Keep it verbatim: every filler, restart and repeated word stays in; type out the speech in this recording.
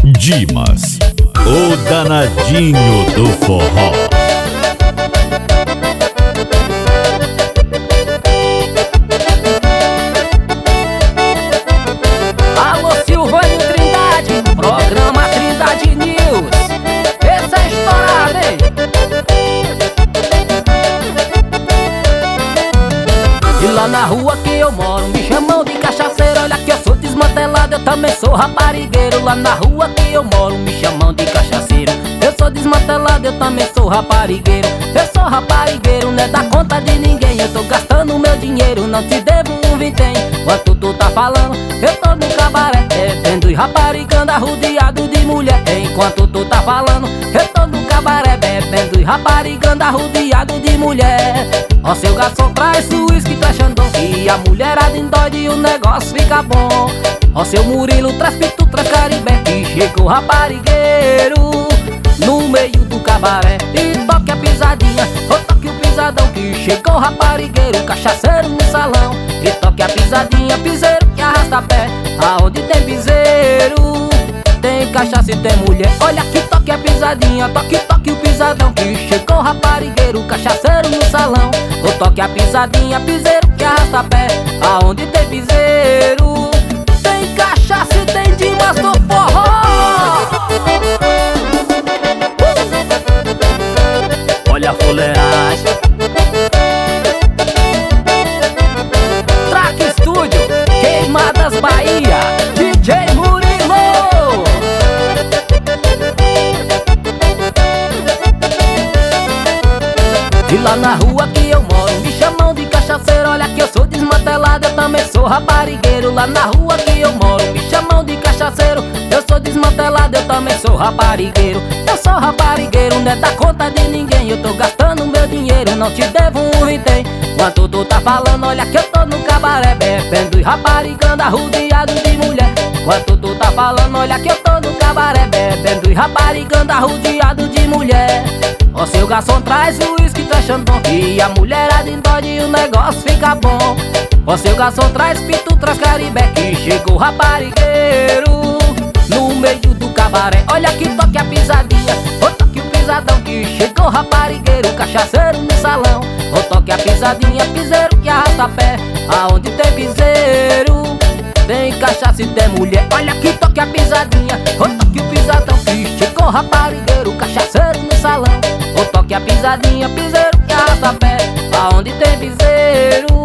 Dimas, o danadinho do forró. Alô, Silvânio Trindade, programa Trindade News. Essa é estourada, hein? E lá na rua que eu moro me chamam de cachaceiro. Olha que eu sou desmantelado, eu também sou raparigueiro. Lá na rua que eu moro me chamam de cachaceiro. Eu sou desmantelado, eu também sou raparigueiro. Eu sou raparigueiro, não é da conta de ninguém. Eu tô gastando meu dinheiro, não te devo um vintém. Quanto tu tá falando, eu tô no cabaré bebendo e raparigando, arrodeado de mulher. Enquanto tu tá falando, eu tô no cabaré bebendo e raparigando, arrodeado de mulher. Ó, seu garçom, traz o uísque, traz Xandão, e a mulherada endoide e o negócio fica bom. Ó, seu Murilo, traz pitu, traz Caribé, que chegou raparigueiro no meio do cabaré. E toque a pisadinha, ou toque o pisadão, que chegou raparigueiro, cachaceiro no salão. E toque a pisadinha, piseiro que arrasta pé. Aonde tem piseiro, tem cachaça e tem mulher. Olha que toque a pisadinha, toque, toque o pisadão, que chegou raparigueiro, cachaceiro no salão. Ou toque a pisadinha, piseiro que arrasta pé. Aonde tem piseiro, tem cachaça e tem Dimas do forró. Olha a fuleiragem. Track Studio, Queimadas Bahia, D J Murilo. E lá na rua que eu moro me chamam de cachaceiro. Olha que eu sou desmantelado, eu também sou raparigueiro. Lá na rua que eu moro me chamam de cachaceiro. Eu sou desmantelado, eu também sou raparigueiro. Eu sou raparigueiro, não é da conta de ninguém. Eu tô gastando meu dinheiro, não te devo um vintém. Quanto tu tá falando, olha que eu tô no cabaré bebendo e raparigando, arrodeado de mulher. Quanto tu tá falando, olha que eu tô no cabaré bebendo e raparigando, arrodeado de mulher. Ó, seu garçom, traz o uísque, traz Xandão, e a mulherada endoide e o negócio fica bom. Ó, seu garçom, traz pitu, traz Caribé, que chegou raparigueiro no meio do cabaré. Olha que toque a pisadinha, ô toque o pisadão, que chegou raparigueiro, cachaceiro no salão. Ô toque a pisadinha, piseiro que arrasta pé. Aonde tem piseiro, tem cachaça e tem mulher. Olha que toque a pisadinha, ô toque o pisadão, que chegou raparigueiro, cachaceiro no salão. Ô toque a pisadinha, piseiro que arrasta pé. Aonde tem piseiro,